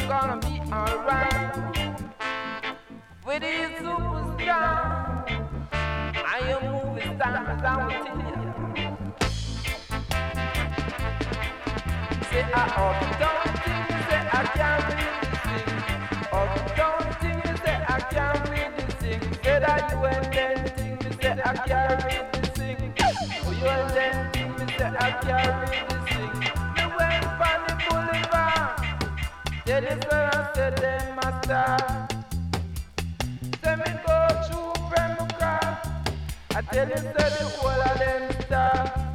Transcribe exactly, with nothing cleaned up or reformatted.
gonna be alright with these superstars. I am movie stars, I will tell you. Say I up, don't think you say I can't really sing. Up, don't think you say I can't really sing. Say that you and then think you say I can't really sing. Oh, you and then think you say I can't really sing. You went for the boulevard. Tell the girl I said them master. Say me go through Pembroke. I tell you say the whole of them star.